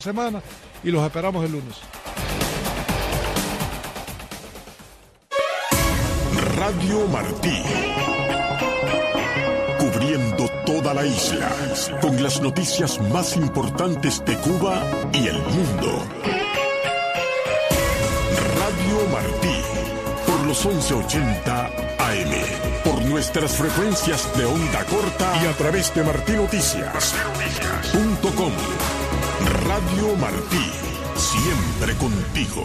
semana y los esperamos el lunes. Radio Martí, cubriendo toda la isla con las noticias más importantes de Cuba y el mundo. Radio Martí, por los 1180 AM, por nuestras frecuencias de onda corta y a través de martinoticias.com. Radio Martí, siempre contigo.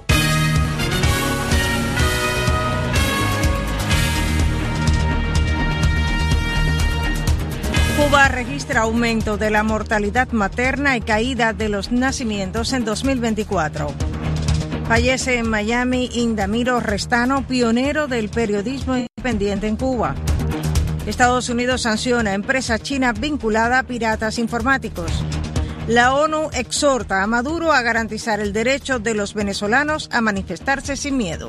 Cuba registra aumento de la mortalidad materna y caída de los nacimientos en 2024. Fallece en Miami Indamiro Restano, pionero del periodismo independiente en Cuba. Estados Unidos sanciona a empresa china vinculada a piratas informáticos. La ONU exhorta a Maduro a garantizar el derecho de los venezolanos a manifestarse sin miedo.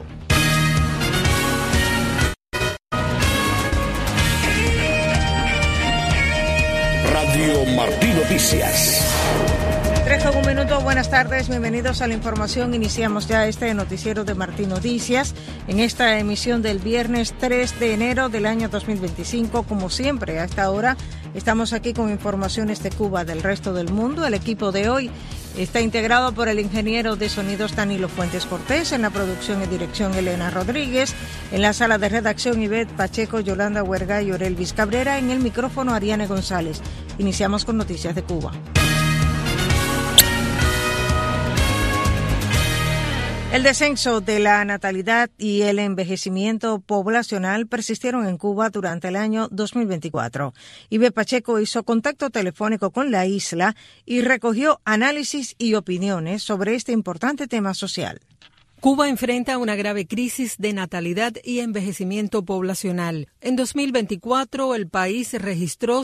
Radio Martí Noticias. 3:01 minutos, buenas tardes, bienvenidos a la información. Iniciamos ya este noticiero de Martí Noticias en esta emisión del viernes 3 de enero del año 2025. Como siempre, a esta hora estamos aquí con informaciones de Cuba, del resto del mundo. El equipo de hoy está integrado por el ingeniero de sonidos Danilo Fuentes Cortés, en la producción y dirección Elena Rodríguez, en la sala de redacción Ivette Pacheco, Yolanda Huerga y Orelvis Cabrera, en el micrófono Ariane González. Iniciamos con noticias de Cuba. El descenso de la natalidad y el envejecimiento poblacional persistieron en Cuba durante el año 2024. Ivette Pacheco hizo contacto telefónico con la isla y recogió análisis y opiniones sobre este importante tema social. Cuba enfrenta una grave crisis de natalidad y envejecimiento poblacional. En 2024, el país registró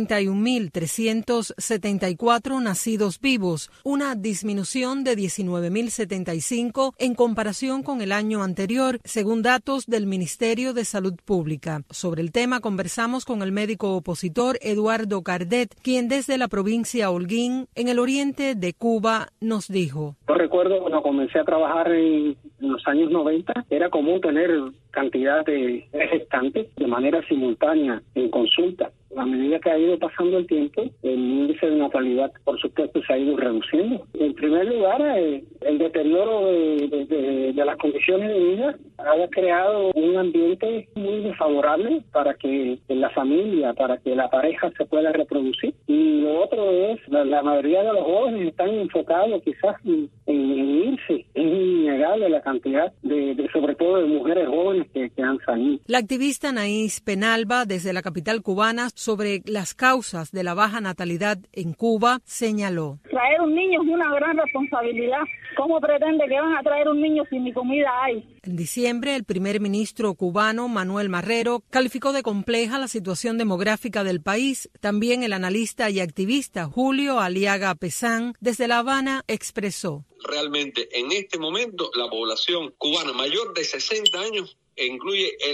71.374 nacidos vivos, una disminución de 19.075 en comparación con el año anterior, según datos del Ministerio de Salud Pública. Sobre el tema conversamos con el médico opositor Eduardo Cardet, quien desde la provincia Holguín, en el oriente de Cuba, nos dijo: Yo recuerdo cuando comencé a trabajar en los años 90, era común tener cantidad de gestantes de manera simultánea en consulta. A medida que ha ido pasando el tiempo, el índice de natalidad, por supuesto, se ha ido reduciendo. En primer lugar, el deterioro de las condiciones de vida ha creado un ambiente muy desfavorable para que la familia, para que la pareja se pueda reproducir. Y lo otro es, la mayoría de los jóvenes están enfocados quizás en irse. Es innegable la cantidad sobre todo de mujeres jóvenes que han salido. La activista Anaís Penalba, desde la capital cubana, sobre las causas de la baja natalidad en Cuba, señaló: Traer un niño es una gran responsabilidad. ¿Cómo pretende que van a traer un niño si ni comida hay? En diciembre, el primer ministro cubano, Manuel Marrero, calificó de compleja la situación demográfica del país. También el analista y activista Julio Aliaga Pesán, desde La Habana, expresó: Realmente, en este momento, la población cubana mayor de 60 años incluye el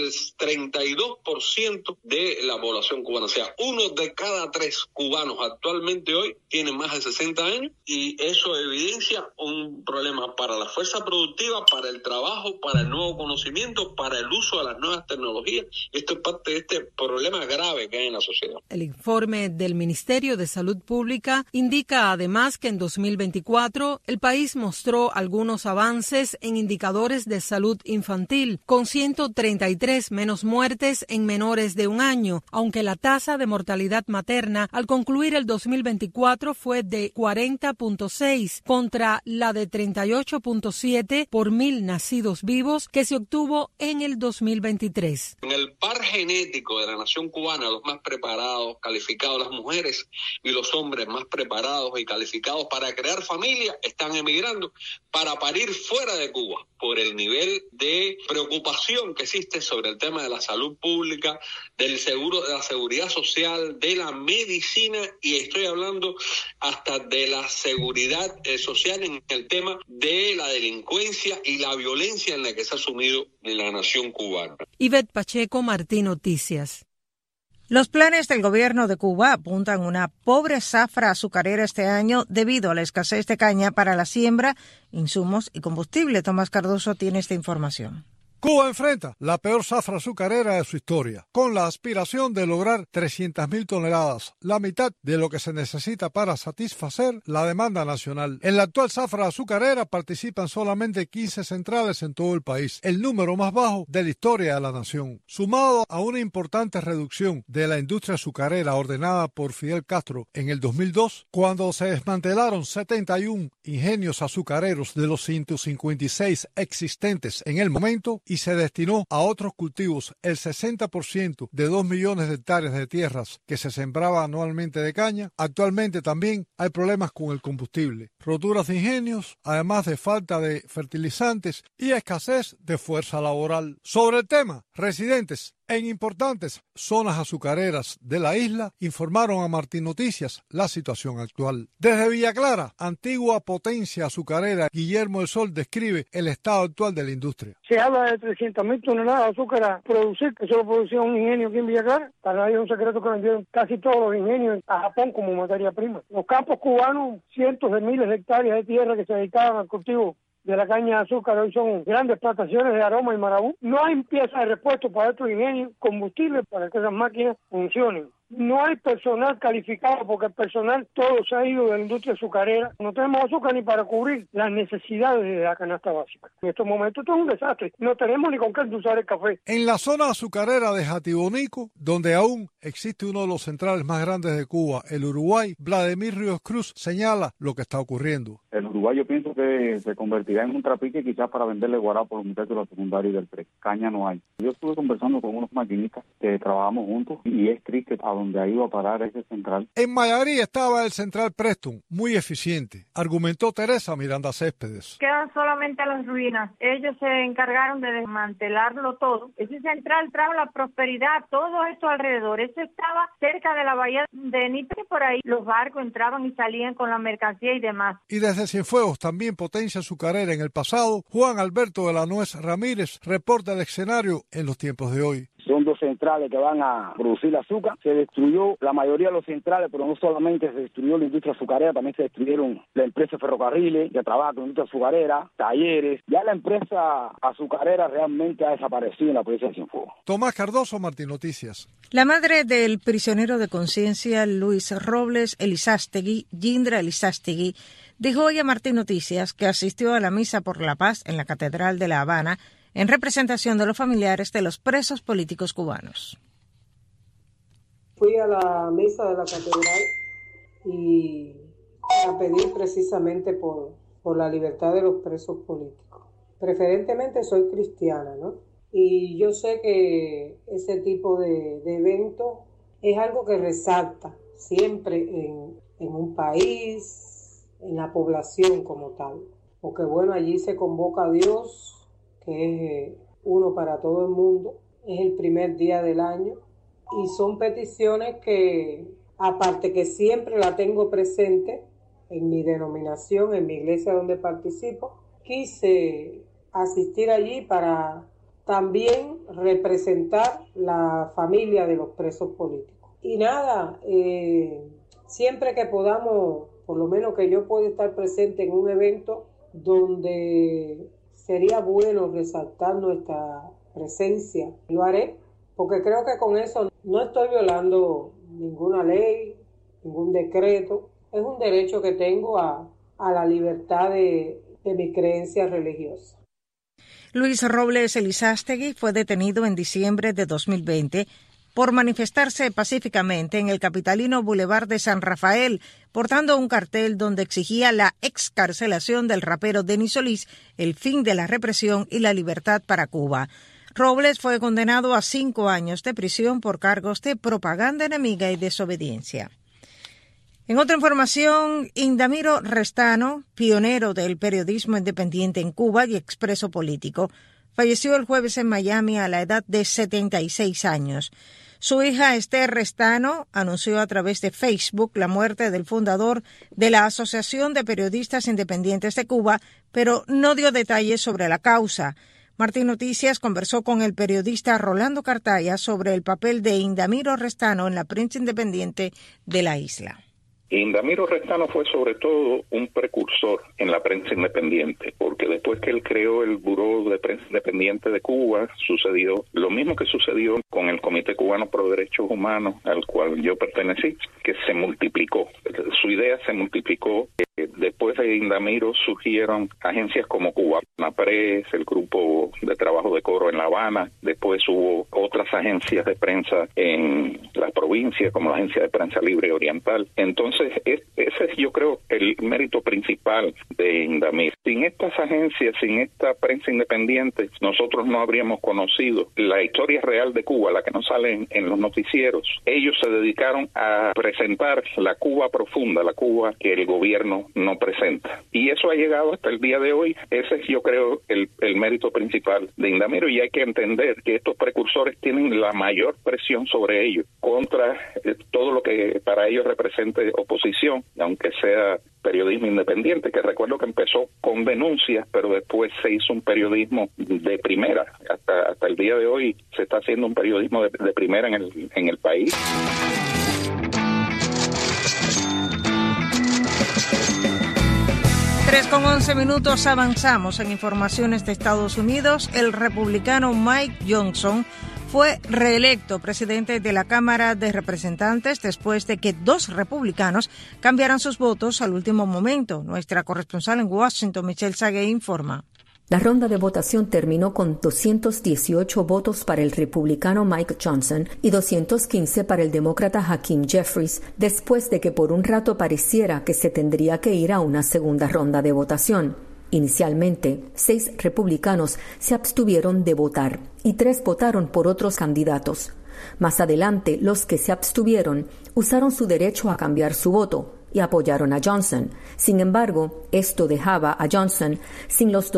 32% de la población cubana. O sea, 1 de cada 3 cubanos actualmente hoy tienen más de 60 años y eso evidencia un problema para la fuerza productiva, para el trabajo, para el nuevo conocimiento, para el uso de las nuevas tecnologías. Esto es parte de este problema grave que hay en la sociedad. El informe del Ministerio de Salud Pública indica además que en 2024 el país mostró algunos avances en indicadores de salud infantil, con 133 menos muertes en menores de 1 año, aunque la tasa de mortalidad materna al concluir el 2024 fue de 40.6 contra la de 38.7 por 1.000 nacidos vivos que se obtuvo en el 2023. En el par genético de la nación cubana, los más preparados, calificados, las mujeres y los hombres más preparados y calificados para crear familia están emigrando para parir fuera de Cuba por el nivel de preocupación que existe sobre el tema de la salud pública, del seguro, de la seguridad social, de la medicina, y estoy hablando hasta de la seguridad social en el tema de la delincuencia y la violencia en la que se ha sumido en la nación cubana. Ivette Pacheco, Martí Noticias. Los planes del gobierno de Cuba apuntan a una pobre zafra azucarera este año debido a la escasez de caña para la siembra, insumos y combustible. Tomás Cardoso tiene esta información. Cuba enfrenta la peor zafra azucarera de su historia, con la aspiración de lograr 300.000 toneladas, la mitad de lo que se necesita para satisfacer la demanda nacional. En la actual zafra azucarera participan solamente 15 centrales en todo el país, el número más bajo de la historia de la nación. Sumado a una importante reducción de la industria azucarera ordenada por Fidel Castro en el 2002, cuando se desmantelaron 71 ingenios azucareros de los 156 existentes en el momento, y se destinó a otros cultivos el 60% de 2 millones de hectáreas de tierras que se sembraba anualmente de caña. Actualmente también hay problemas con el combustible, roturas de ingenios, además de falta de fertilizantes y escasez de fuerza laboral. Sobre el tema, residentes en importantes zonas azucareras de la isla informaron a Martín Noticias la situación actual. Desde Villa Clara, antigua potencia azucarera, Guillermo del Sol describe el estado actual de la industria. Se habla de 300.000 toneladas de azúcar a producir, que solo producía un ingenio aquí en Villa Clara. Para nadie es un secreto que vendieron casi todos los ingenios a Japón como materia prima. Los campos cubanos, cientos de miles de hectáreas de tierra que se dedicaban al cultivo de la caña de azúcar, hoy son grandes plantaciones de Aroma y Marabú. No hay piezas de repuesto para estos ingenios, combustible para que esas máquinas funcionen. No hay personal calificado porque el personal todo se ha ido de la industria azucarera. No tenemos azúcar ni para cubrir las necesidades de la canasta básica. En estos momentos esto es un desastre. No tenemos ni con qué endulzar el café. En la zona azucarera de Jatibonico, donde aún existe uno de los centrales más grandes de Cuba, el Uruguay, Vladimir Ríos Cruz señala lo que está ocurriendo. El Uruguay yo pienso que se convertirá en un trapique quizás para venderle guarapo a los muchachos de la secundaria y del pre. Caña no hay. Yo estuve conversando con unos maquinistas que trabajamos juntos y es triste a donde ha ido a parar ese central. En Mayarí estaba el central Preston, muy eficiente, argumentó Teresa Miranda Céspedes. Quedan solamente las ruinas. Ellos se encargaron de desmantelarlo todo. Ese central trajo la prosperidad, todo esto alrededor. Eso estaba cerca de la bahía de Nitre, por ahí los barcos entraban y salían con la mercancía y demás. Y desde Cienfuegos, también potencia azucarera en el pasado, Juan Alberto de la Nuez Ramírez reporta el escenario en los tiempos de hoy. Son 2 centrales que van a producir azúcar. Se destruyó la mayoría de los centrales, pero no solamente se destruyó la industria azucarera, también se destruyeron la empresa ferrocarriles que trabaja con la industria azucarera, talleres. Ya la empresa azucarera realmente ha desaparecido en la provincia de Cienfuegos. Tomás Cardoso, Martín Noticias. La madre del prisionero de conciencia Luis Robles Elizástegui, Yindra Elizástegui, dijo hoy a Martín Noticias que asistió a la misa por la paz en la Catedral de La Habana en representación de los familiares de los presos políticos cubanos. Fui a la misa de la catedral y a pedir precisamente por la libertad de los presos políticos. Preferentemente soy cristiana, ¿no? Y yo sé que ese tipo de evento es algo que resalta siempre en un país, en la población como tal. Porque bueno, allí se convoca a Dios, que es uno para todo el mundo, es el primer día del año y son peticiones que, aparte que siempre la tengo presente en mi denominación, en mi iglesia donde participo, quise asistir allí para también representar la familia de los presos políticos. Y nada, siempre que podamos, por lo menos que yo pueda estar presente en un evento donde sería bueno resaltar nuestra presencia. Lo haré porque creo que con eso no estoy violando ninguna ley, ningún decreto. Es un derecho que tengo a la libertad de mi creencia religiosa. Luis Robles Elizástegui fue detenido en diciembre de 2020 por manifestarse pacíficamente en el capitalino Boulevard de San Rafael, portando un cartel donde exigía la excarcelación del rapero Denis Solís, el fin de la represión y la libertad para Cuba. Robles fue condenado a 5 años de prisión por cargos de propaganda enemiga y desobediencia. En otra información, Indamiro Restano, pionero del periodismo independiente en Cuba y expreso político, falleció el jueves en Miami a la edad de 76 años. Su hija Esther Restano anunció a través de Facebook la muerte del fundador de la Asociación de Periodistas Independientes de Cuba, pero no dio detalles sobre la causa. Martín Noticias conversó con el periodista Rolando Cartaya sobre el papel de Indamiro Restano en la prensa independiente de la isla. Indamiro Restano fue sobre todo un precursor en la prensa independiente, porque después que él creó el Buró de Prensa Independiente de Cuba, sucedió lo mismo que sucedió con el Comité Cubano Pro Derechos Humanos, al cual yo pertenecí, que se multiplicó. Su idea se multiplicó. Después de Indamiro surgieron agencias como Cubana Press, el Grupo de Trabajo de Coro en La Habana, después hubo otras agencias de prensa en las provincias, como la Agencia de Prensa Libre Oriental. Entonces, ese es, yo creo, el mérito principal de Indamiro. Sin estas agencias, sin esta prensa independiente, nosotros no habríamos conocido la historia real de Cuba, la que no sale en los noticieros. Ellos se dedicaron a presentar la Cuba profunda, la Cuba que el gobierno no presenta. Y eso ha llegado hasta el día de hoy. Ese es, yo creo, el mérito principal de Indamiro, y hay que entender que estos precursores tienen la mayor presión sobre ellos contra todo lo que para ellos represente oposición, aunque sea periodismo independiente, que recuerdo que empezó con denuncias, pero después se hizo un periodismo de primera. Hasta el día de hoy se está haciendo un periodismo de primera en el país. 3:11 avanzamos en informaciones de Estados Unidos. El republicano Mike Johnson fue reelecto presidente de la Cámara de Representantes después de que 2 republicanos cambiaran sus votos al último momento. Nuestra corresponsal en Washington, Michelle Sague, informa. La ronda de votación terminó con 218 votos para el republicano Mike Johnson y 215 para el demócrata Hakeem Jeffries, después de que por un rato pareciera que se tendría que ir a una segunda ronda de votación. Inicialmente, 6 republicanos se abstuvieron de votar y 3 votaron por otros candidatos. Más adelante, los que se abstuvieron usaron su derecho a cambiar su voto y apoyaron a Johnson. Sin embargo, esto dejaba a Johnson sin los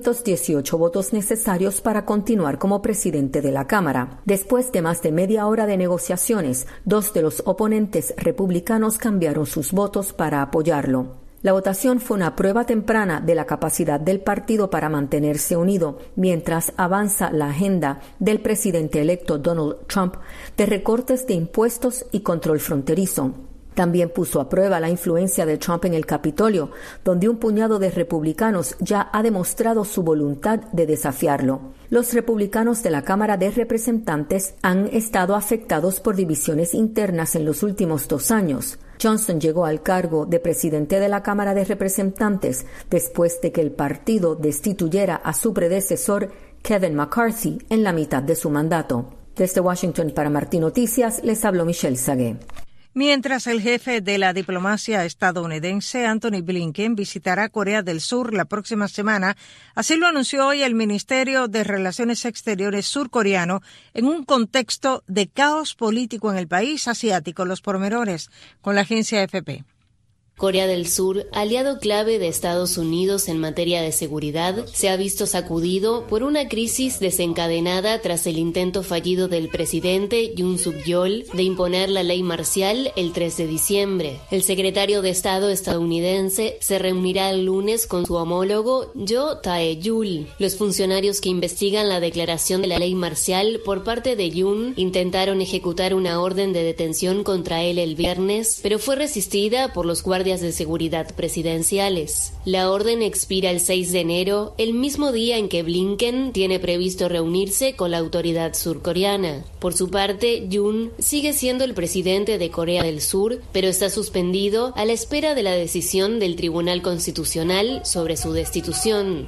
218 votos necesarios para continuar como presidente de la Cámara. Después de más de media hora de negociaciones, 2 de los oponentes republicanos cambiaron sus votos para apoyarlo. La votación fue una prueba temprana de la capacidad del partido para mantenerse unido mientras avanza la agenda del presidente electo Donald Trump de recortes de impuestos y control fronterizo. También puso a prueba la influencia de Trump en el Capitolio, donde un puñado de republicanos ya ha demostrado su voluntad de desafiarlo. Los republicanos de la Cámara de Representantes han estado afectados por divisiones internas en los últimos 2 años. Johnson llegó al cargo de presidente de la Cámara de Representantes después de que el partido destituyera a su predecesor, Kevin McCarthy, en la mitad de su mandato. Desde Washington para Martín Noticias, les habló Michelle Sague. Mientras el jefe de la diplomacia estadounidense, Anthony Blinken, visitará Corea del Sur la próxima semana, así lo anunció hoy el Ministerio de Relaciones Exteriores surcoreano en un contexto de caos político en el país asiático. Los pormenores con la agencia AFP. Corea del Sur, aliado clave de Estados Unidos en materia de seguridad, se ha visto sacudido por una crisis desencadenada tras el intento fallido del presidente Yoon Suk-yeol de imponer la ley marcial el 3 de diciembre. El secretario de Estado estadounidense se reunirá el lunes con su homólogo Jo Tae-yul. Los funcionarios que investigan la declaración de la ley marcial por parte de Yoon intentaron ejecutar una orden de detención contra él el viernes, pero fue resistida por los guardias de seguridad presidenciales. La orden expira el 6 de enero, el mismo día en que Blinken tiene previsto reunirse con la autoridad surcoreana. Por su parte, Yoon sigue siendo el presidente de Corea del Sur, pero está suspendido a la espera de la decisión del Tribunal Constitucional sobre su destitución.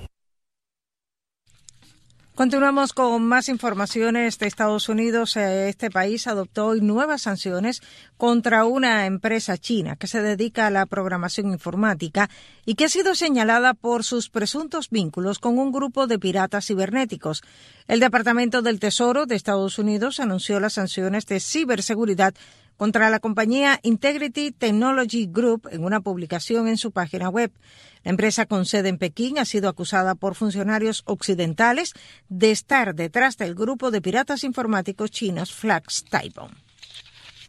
Continuamos con más informaciones de Estados Unidos. Este país adoptó hoy nuevas sanciones contra una empresa china que se dedica a la programación informática y que ha sido señalada por sus presuntos vínculos con un grupo de piratas cibernéticos. El Departamento del Tesoro de Estados Unidos anunció las sanciones de ciberseguridad contra la compañía Integrity Technology Group en una publicación en su página web. La empresa con sede en Pekín ha sido acusada por funcionarios occidentales de estar detrás del grupo de piratas informáticos chinos Flux Taiwan.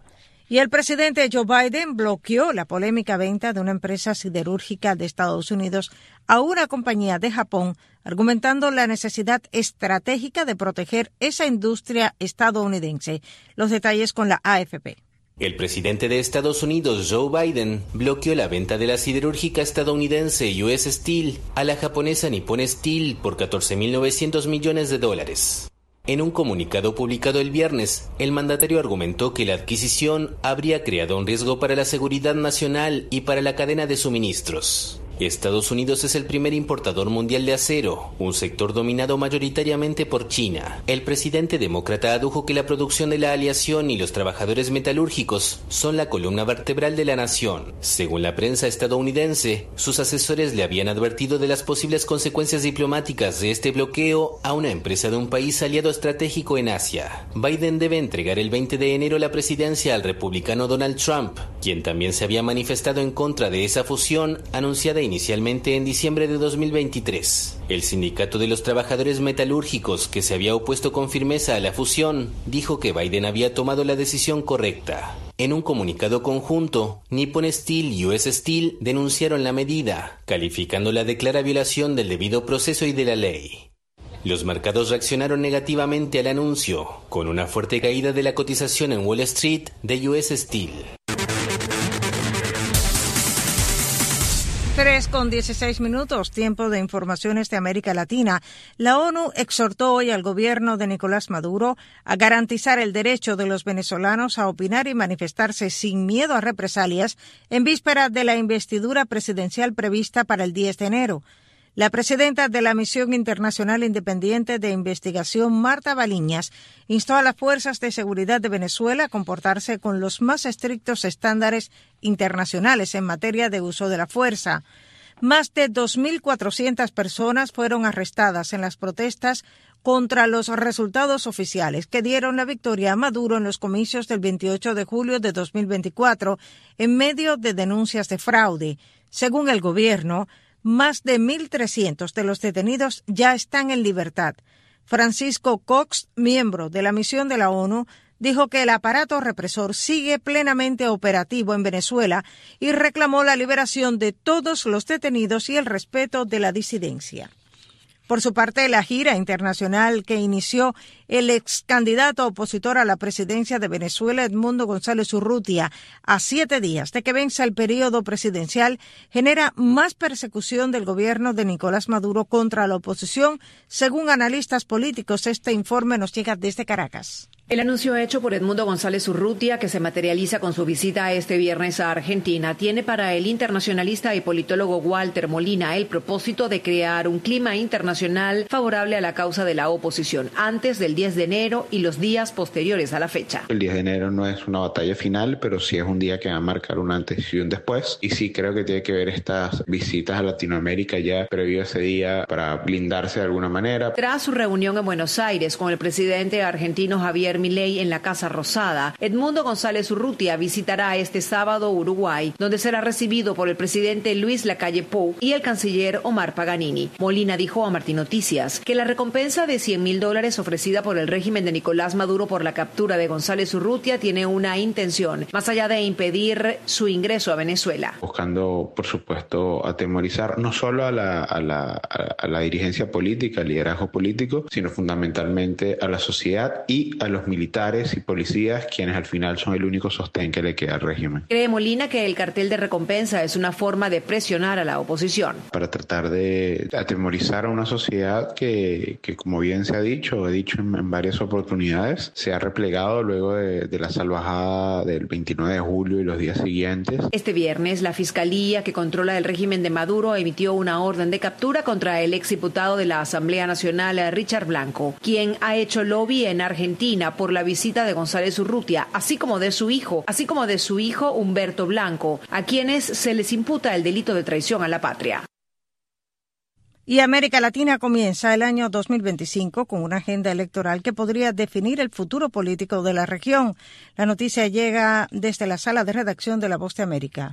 Y el presidente Joe Biden bloqueó la polémica venta de una empresa siderúrgica de Estados Unidos a una compañía de Japón, argumentando la necesidad estratégica de proteger esa industria estadounidense. Los detalles con la AFP. El presidente de Estados Unidos, Joe Biden, bloqueó la venta de la siderúrgica estadounidense US Steel a la japonesa Nippon Steel por $14.900 millones. En un comunicado publicado el viernes, el mandatario argumentó que la adquisición habría creado un riesgo para la seguridad nacional y para la cadena de suministros. Estados Unidos es el primer importador mundial de acero, un sector dominado mayoritariamente por China. El presidente demócrata adujo que la producción de la aleación y los trabajadores metalúrgicos son la columna vertebral de la nación. Según la prensa estadounidense, sus asesores le habían advertido de las posibles consecuencias diplomáticas de este bloqueo a una empresa de un país aliado estratégico en Asia. Biden debe entregar el 20 de enero la presidencia al republicano Donald Trump, quien también se había manifestado en contra de esa fusión anunciada inicialmente en diciembre de 2023. El sindicato de los trabajadores metalúrgicos, que se había opuesto con firmeza a la fusión, dijo que Biden había tomado la decisión correcta. En un comunicado conjunto, Nippon Steel y US Steel denunciaron la medida, calificándola de clara violación del debido proceso y de la ley. Los mercados reaccionaron negativamente al anuncio, con una fuerte caída de la cotización en Wall Street de US Steel. 3:16, tiempo de informaciones de América Latina. La ONU exhortó hoy al gobierno de Nicolás Maduro a garantizar el derecho de los venezolanos a opinar y manifestarse sin miedo a represalias en víspera de la investidura presidencial prevista para el 10 de enero. La presidenta de la Misión Internacional Independiente de Investigación, Marta Baliñas, instó a las fuerzas de seguridad de Venezuela a comportarse con los más estrictos estándares internacionales en materia de uso de la fuerza. Más de 2.400 personas fueron arrestadas en las protestas contra los resultados oficiales que dieron la victoria a Maduro en los comicios del 28 de julio de 2024, en medio de denuncias de fraude. Según el gobierno, más de 1.300 de los detenidos ya están en libertad. Francisco Cox, miembro de la misión de la ONU, dijo que el aparato represor sigue plenamente operativo en Venezuela y reclamó la liberación de todos los detenidos y el respeto de la disidencia. Por su parte, la gira internacional que inició el ex candidato opositor a la presidencia de Venezuela, Edmundo González Urrutia, a 7 días de que venza el periodo presidencial, genera más persecución del gobierno de Nicolás Maduro contra la oposición, según analistas políticos. Este informe nos llega desde Caracas. El anuncio hecho por Edmundo González Urrutia, que se materializa con su visita este viernes a Argentina, tiene para el internacionalista y politólogo Walter Molina el propósito de crear un clima internacional favorable a la causa de la oposición antes del 10 de enero y los días posteriores a la fecha. El 10 de enero no es una batalla final, pero sí es un día que va a marcar un antes y un después. Y sí creo que tiene que ver estas visitas a Latinoamérica ya previo a ese día para blindarse de alguna manera. Tras su reunión en Buenos Aires con el presidente argentino Javier Milei en la Casa Rosada, Edmundo González Urrutia visitará este sábado Uruguay, donde será recibido por el presidente Luis Lacalle Pou y el canciller Omar Paganini. Molina dijo a Martín Noticias que la recompensa de $100.000 ofrecida por el régimen de Nicolás Maduro por la captura de González Urrutia tiene una intención, más allá de impedir su ingreso a Venezuela. Buscando, por supuesto, atemorizar no solo a la dirigencia política, al liderazgo político, sino fundamentalmente a la sociedad y a los militares y policías, quienes al final son el único sostén que le queda al régimen. Cree Molina que el cartel de recompensa es una forma de presionar a la oposición. Para tratar de atemorizar a una sociedad que como bien se ha dicho, he dicho en varias oportunidades, se ha replegado luego de la salvajada del 29 de julio y los días siguientes. Este viernes, la Fiscalía, que controla el régimen de Maduro, emitió una orden de captura contra el exdiputado de la Asamblea Nacional, Richard Blanco, quien ha hecho lobby en Argentina por la visita de González Urrutia, así como de su hijo Humberto Blanco, a quienes se les imputa el delito de traición a la patria. Y América Latina comienza el año 2025 con una agenda electoral que podría definir el futuro político de la región. La noticia llega desde la sala de redacción de La Voz de América.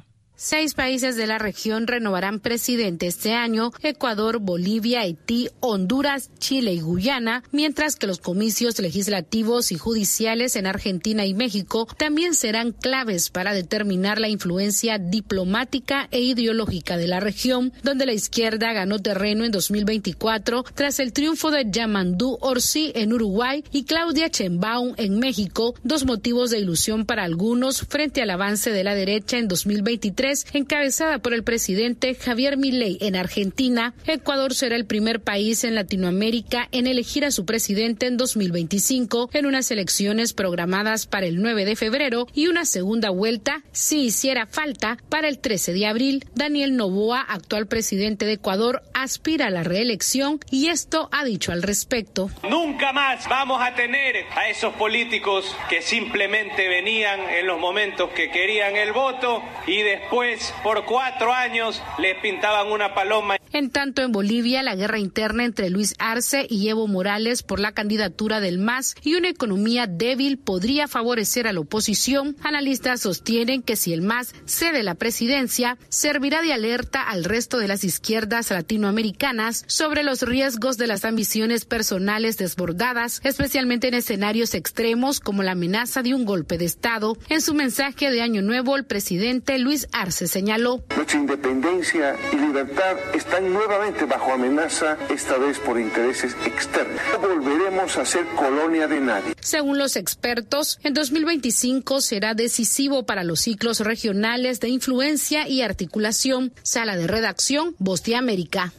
6 países de la región renovarán presidente este año: Ecuador, Bolivia, Haití, Honduras, Chile y Guyana, mientras que los comicios legislativos y judiciales en Argentina y México también serán claves para determinar la influencia diplomática e ideológica de la región, donde la izquierda ganó terreno en 2024 tras el triunfo de Yamandú Orsi en Uruguay y Claudia Sheinbaum en México, 2 motivos de ilusión para algunos frente al avance de la derecha en 2023, encabezada por el presidente Javier Milei en Argentina. Ecuador será el primer país en Latinoamérica en elegir a su presidente en 2025, en unas elecciones programadas para el 9 de febrero y una segunda vuelta, si hiciera falta, para el 13 de abril. Daniel Noboa, actual presidente de Ecuador, aspira a la reelección y esto ha dicho al respecto. Nunca más vamos a tener a esos políticos que simplemente venían en los momentos que querían el voto y después por 4 años les pintaban una paloma. En tanto, en Bolivia, la guerra interna entre Luis Arce y Evo Morales por la candidatura del MAS y una economía débil podría favorecer a la oposición. Analistas sostienen que si el MAS cede la presidencia, servirá de alerta al resto de las izquierdas latinoamericanas sobre los riesgos de las ambiciones personales desbordadas, especialmente en escenarios extremos como la amenaza de un golpe de Estado. En su mensaje de Año Nuevo, el presidente Luis Arce señaló: nuestra independencia y libertad están nuevamente bajo amenaza, esta vez por intereses externos. No volveremos a ser colonia de nadie. Según los expertos, en 2025 será decisivo para los ciclos regionales de influencia y articulación. Sala de redacción, Voz de América.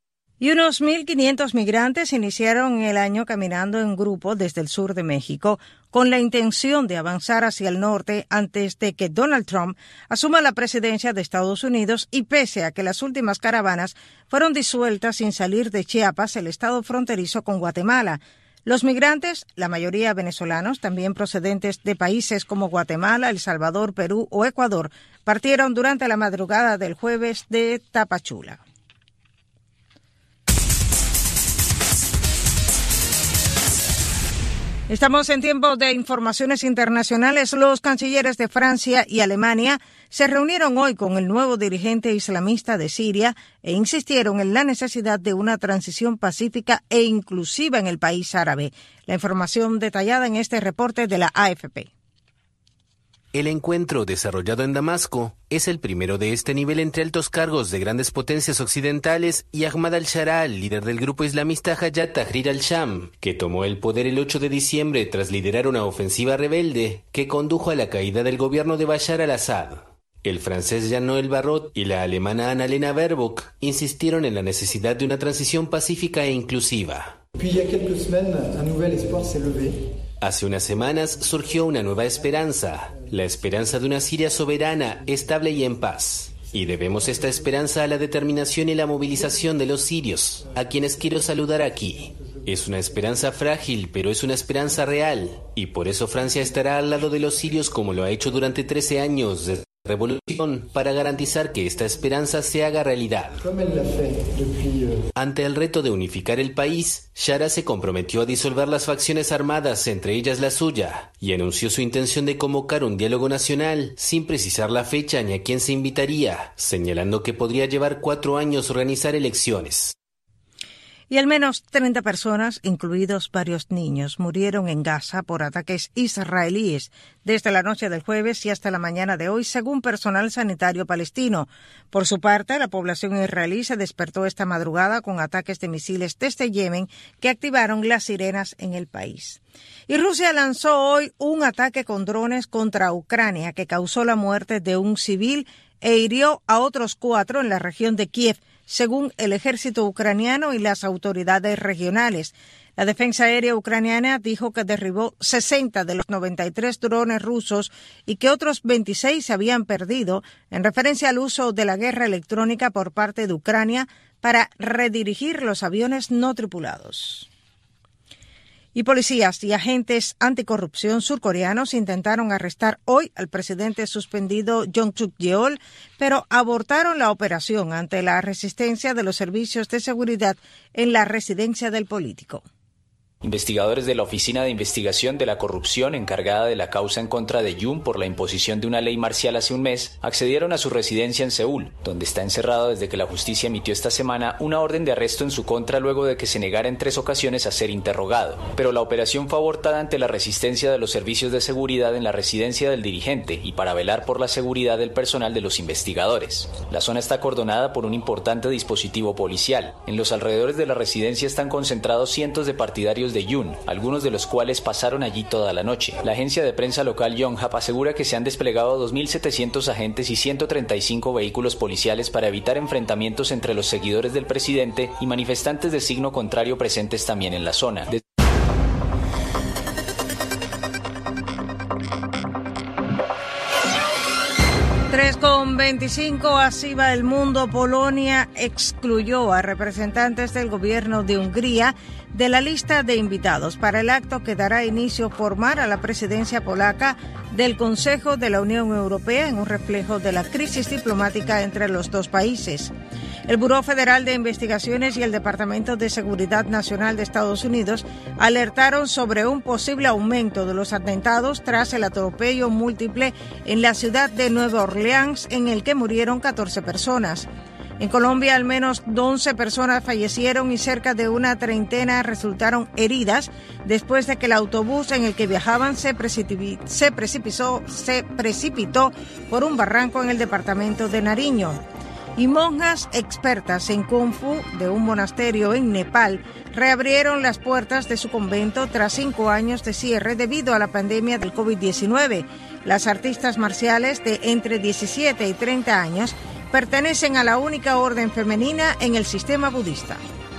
Y unos 1.500 migrantes iniciaron el año caminando en grupo desde el sur de México con la intención de avanzar hacia el norte antes de que Donald Trump asuma la presidencia de Estados Unidos, y pese a que las últimas caravanas fueron disueltas sin salir de Chiapas, el estado fronterizo con Guatemala. Los migrantes, la mayoría venezolanos, también procedentes de países como Guatemala, El Salvador, Perú o Ecuador, partieron durante la madrugada del jueves de Tapachula. Estamos en tiempo de informaciones internacionales. Los cancilleres de Francia y Alemania se reunieron hoy con el nuevo dirigente islamista de Siria e insistieron en la necesidad de una transición pacífica e inclusiva en el país árabe. La información detallada en este reporte de la AFP. El encuentro, desarrollado en Damasco, es el primero de este nivel entre altos cargos de grandes potencias occidentales y Ahmad al-Sharaa, líder del grupo islamista Hayat Tahrir al-Sham, que tomó el poder el 8 de diciembre tras liderar una ofensiva rebelde que condujo a la caída del gobierno de Bashar al-Assad. El francés Jean-Noël Barrot y la alemana Annalena Baerbock insistieron en la necesidad de una transición pacífica e inclusiva. Hace unas semanas surgió una nueva esperanza, la esperanza de una Siria soberana, estable y en paz. Y debemos esta esperanza a la determinación y la movilización de los sirios, a quienes quiero saludar aquí. Es una esperanza frágil, pero es una esperanza real, y por eso Francia estará al lado de los sirios como lo ha hecho durante 13 años de revolución para garantizar que esta esperanza se haga realidad. Ante el reto de unificar el país, Sharaa se comprometió a disolver las facciones armadas, entre ellas la suya, y anunció su intención de convocar un diálogo nacional, sin precisar la fecha ni a quién se invitaría, señalando que podría llevar 4 años organizar elecciones. Y al menos 30 personas, incluidos varios niños, murieron en Gaza por ataques israelíes desde la noche del jueves y hasta la mañana de hoy, según personal sanitario palestino. Por su parte, la población israelí se despertó esta madrugada con ataques de misiles desde Yemen que activaron las sirenas en el país. Y Rusia lanzó hoy un ataque con drones contra Ucrania que causó la muerte de un civil e hirió a otros 4 en la región de Kiev, según el ejército ucraniano y las autoridades regionales. La defensa aérea ucraniana dijo que derribó 60 de los 93 drones rusos y que otros 26 se habían perdido, en referencia al uso de la guerra electrónica por parte de Ucrania para redirigir los aviones no tripulados. Y policías y agentes anticorrupción surcoreanos intentaron arrestar hoy al presidente suspendido Yoon Suk-yeol, pero abortaron la operación ante la resistencia de los servicios de seguridad en la residencia del político. Investigadores de la Oficina de Investigación de la Corrupción encargada de la causa en contra de Yoon por la imposición de una ley marcial hace un mes accedieron a su residencia en Seúl, donde está encerrado desde que la justicia emitió esta semana una orden de arresto en su contra luego de que se negara en 3 ocasiones a ser interrogado. Pero la operación fue abortada ante la resistencia de los servicios de seguridad en la residencia del dirigente y para velar por la seguridad del personal de los investigadores. La zona está acordonada por un importante dispositivo policial. En los alrededores de la residencia están concentrados cientos de partidarios de Yoon, algunos de los cuales pasaron allí toda la noche. La agencia de prensa local Yonhap asegura que se han desplegado 2.700 agentes y 135 vehículos policiales para evitar enfrentamientos entre los seguidores del presidente y manifestantes de signo contrario presentes también en la zona. 3:25, así va el mundo. Polonia excluyó a representantes del gobierno de Hungría de la lista de invitados para el acto que dará inicio formal a la presidencia polaca del Consejo de la Unión Europea en un reflejo de la crisis diplomática entre los dos países. El Buró Federal de Investigaciones y el Departamento de Seguridad Nacional de Estados Unidos alertaron sobre un posible aumento de los atentados tras el atropello múltiple en la ciudad de Nueva Orleans, en el que murieron 14 personas. En Colombia, al menos 11 personas fallecieron y cerca de una treintena resultaron heridas después de que el autobús en el que viajaban se precipitó por un barranco en el departamento de Nariño. Y monjas expertas en Kung Fu de un monasterio en Nepal reabrieron las puertas de su convento tras 5 años de cierre debido a la pandemia del COVID-19. Las artistas marciales de entre 17 y 30 años pertenecen a la única orden femenina en el sistema budista.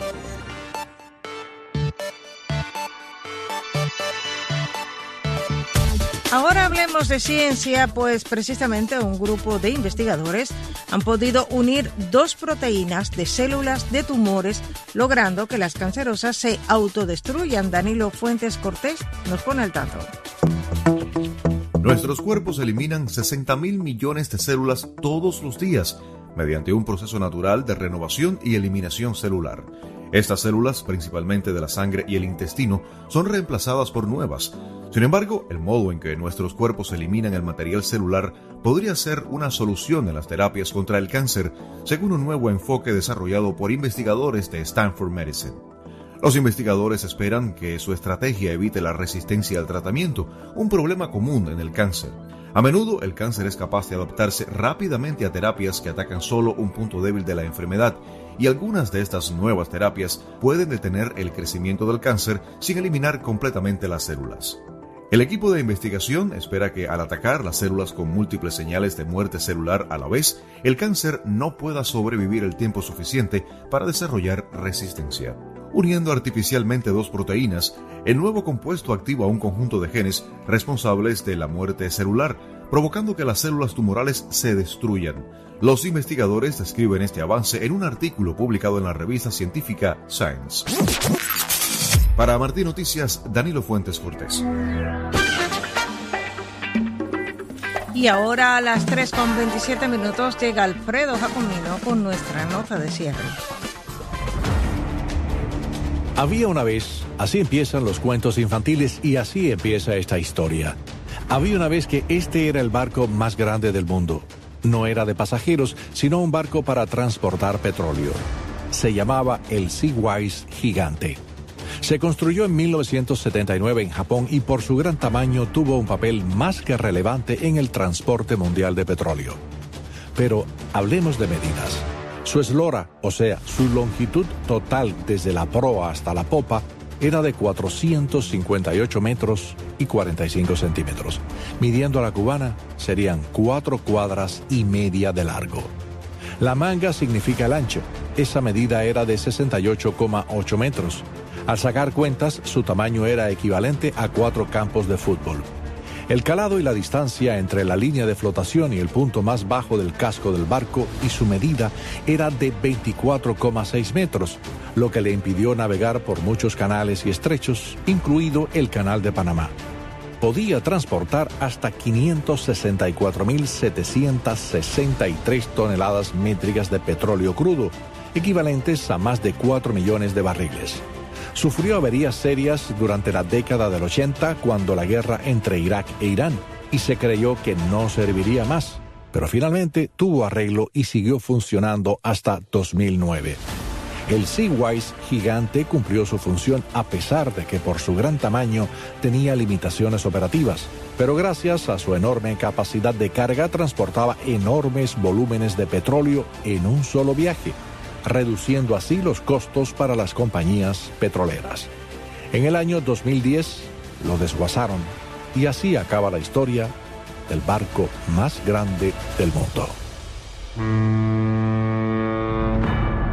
Ahora hablemos de ciencia, pues precisamente un grupo de investigadores han podido unir 2 proteínas de células de tumores, logrando que las cancerosas se autodestruyan. Danilo Fuentes Cortés nos pone al tanto. Nuestros cuerpos eliminan 60.000 millones de células todos los días mediante un proceso natural de renovación y eliminación celular. Estas células, principalmente de la sangre y el intestino, son reemplazadas por nuevas. Sin embargo, el modo en que nuestros cuerpos eliminan el material celular podría ser una solución en las terapias contra el cáncer, según un nuevo enfoque desarrollado por investigadores de Stanford Medicine. Los investigadores esperan que su estrategia evite la resistencia al tratamiento, un problema común en el cáncer. A menudo, el cáncer es capaz de adaptarse rápidamente a terapias que atacan solo un punto débil de la enfermedad, y algunas de estas nuevas terapias pueden detener el crecimiento del cáncer sin eliminar completamente las células. El equipo de investigación espera que al atacar las células con múltiples señales de muerte celular a la vez, el cáncer no pueda sobrevivir el tiempo suficiente para desarrollar resistencia. Uniendo artificialmente 2 proteínas, el nuevo compuesto activa un conjunto de genes responsables de la muerte celular, provocando que las células tumorales se destruyan. Los investigadores describen este avance en un artículo publicado en la revista científica Science. Para Martín Noticias, Danilo Fuentes Cortés. Y ahora a las 3:27 llega Alfredo Jacomino con nuestra nota de cierre. Había una vez, así empiezan los cuentos infantiles y así empieza esta historia. Había una vez que este era el barco más grande del mundo. No era de pasajeros, sino un barco para transportar petróleo. Se llamaba el Seawise Gigante. Se construyó en 1979 en Japón y por su gran tamaño tuvo un papel más que relevante en el transporte mundial de petróleo. Pero hablemos de medidas. Su eslora, o sea, su longitud total desde la proa hasta la popa, era de 458 metros y 45 centímetros. Midiendo a la cubana, serían 4 cuadras y media de largo. La manga significa el ancho. Esa medida era de 68,8 metros. Al sacar cuentas, su tamaño era equivalente a 4 campos de fútbol. El calado y la distancia entre la línea de flotación y el punto más bajo del casco del barco y su medida era de 24,6 metros, lo que le impidió navegar por muchos canales y estrechos, incluido el Canal de Panamá. Podía transportar hasta 564.763 toneladas métricas de petróleo crudo, equivalentes a más de 4 millones de barriles. Sufrió averías serias durante la década del 80 cuando la guerra entre Irak e Irán y se creyó que no serviría más, pero finalmente tuvo arreglo y siguió funcionando hasta 2009. El Seawise gigante cumplió su función a pesar de que por su gran tamaño tenía limitaciones operativas, pero gracias a su enorme capacidad de carga transportaba enormes volúmenes de petróleo en un solo viaje, reduciendo así los costos para las compañías petroleras. En el año 2010 lo desguazaron y así acaba la historia del barco más grande del mundo.